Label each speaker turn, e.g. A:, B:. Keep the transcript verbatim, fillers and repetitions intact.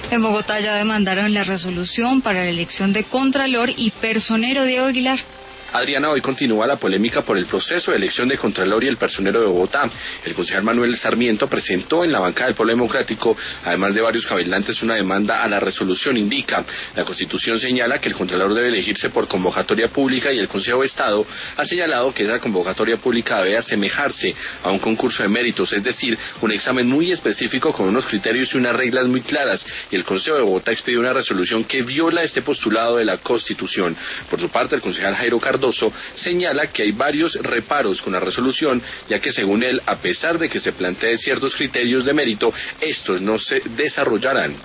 A: En Bogotá ya demandaron la resolución para la elección de Contralor y Personero. Diego Aguilar.
B: Adriana, hoy continúa la polémica por el proceso de elección de Contralor y el Personero de Bogotá. El concejal Manuel Sarmiento presentó en la bancada del Polo Democrático, además de varios cabildantes, una demanda a la resolución. Indica, la Constitución señala que el Contralor debe elegirse por convocatoria pública y el Consejo de Estado ha señalado que esa convocatoria pública debe asemejarse a un concurso de méritos, es decir, un examen muy específico con unos criterios y unas reglas muy claras, y el Consejo de Bogotá expidió una resolución que viola este postulado de la Constitución. Por su parte, el concejal Jairo Cardoso señala que hay varios reparos con la resolución, ya que según él, a pesar de que se planteen ciertos criterios de mérito, estos no se desarrollarán.